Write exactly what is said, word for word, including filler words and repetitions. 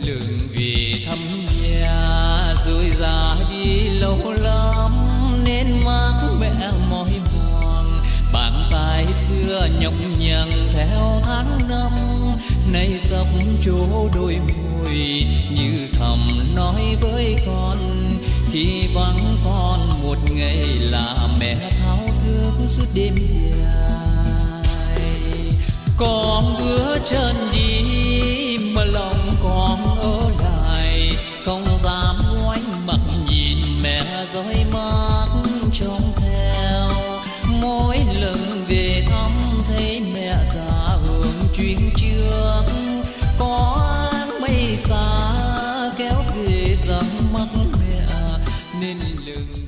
lường vì thăm nhà rồi già đi lâu lắm nên mắt mẹ mỏi mòn. Bàn tay xưa nhọc nhằn theo tháng năm nay sắp chỗ đôi môi, như thầm nói với con khi vắng con một ngày là mẹ thao thức suốt đêm dài. Con bước chân đi mà lòng con ở lại, không dám ngoảnh mặt nhìn mẹ dõi mắt trông theo. Mỗi lần về thăm thấy mẹ già hưởng chuyến trước, có áng mây xa kéo về rằng mắt mẹ nên lừng